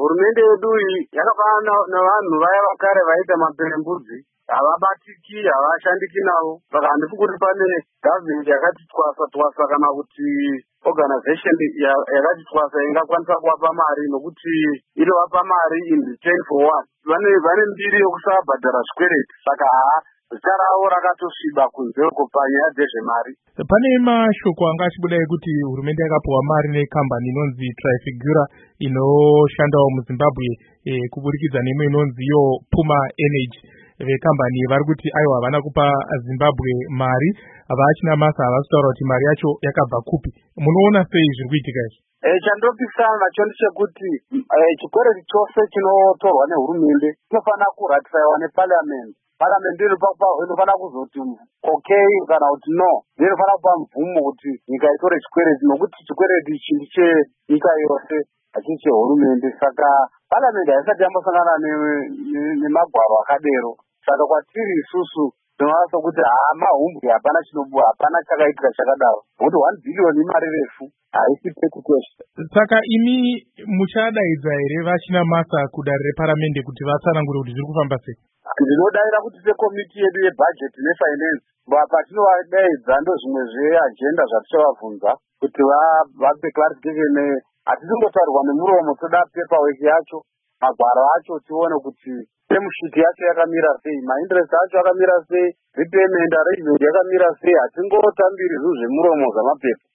hurumende yedu iyi yakafanana nevanhu vaya vakare vaita maperembudzi, havabatiki, havashandiki navo. Saka handisi kuti pane gavhmendi yakati twasa kana kuti organization yakati twasa ingakwanisa kuvapa mari, nokuti inovapa mari in return for what? Vane mbiri yokusabhadhara zvikwereti. Saka zita ravo rakatosviba kunzeko panyaya dzezvemari. Pane mashoko anga achibuda ekuti hurumende yakapuwa mari nekambani inonzi Trafigura inoshandawo muZimbabwe kuburikidza neimwe inonziyo Puma Energy. Vekambani vari kuti aiwa havana kupa Zimbabwe mari, havachina masa, havasi kutaura kuti mari yacho yakabva kupi. Munoona sei zviri kuitika izvi? Chandinopisana nacho ndechekuti chikwereti chose chinotorwa nehurumende chinofanira kuratifaiwa nepariamendi. Paramendi inofanira kuzoti okay kana kuti no, inofanira kupa mvumo kuti nyika itore chikwereti, nokuti chikwereti ichi ndechenyika yose, hachisi chehurumende. Saka paramendi haisati yambosangana nemagwaro akadero. Saka kwatiri isusu tinoona kuti mahumbwe, hapana chakaitika chakadaro, nokuti 1 billion imari refu haisi pekukwesha. Saka imi muchadaidza here vachina masa kudare reparamende kuti vatsanangure kuti zviri kufamba sei? Ndinodaira kuti sekomiti yedu yebhajeti nefinance patinovadaidza ndozvimwe zveagenda zvatichavabvunza kuti vape clarification. Hatisingotaurirwa nemuromo, toda paperwork yacho, magwaro acho, tione kuti temushiti yacho yakamira sei, mainterest acho yakamira sei, repayment arrangement yakamira sei. Hatingotambiri zvinhu zvemuromo zvamapepa.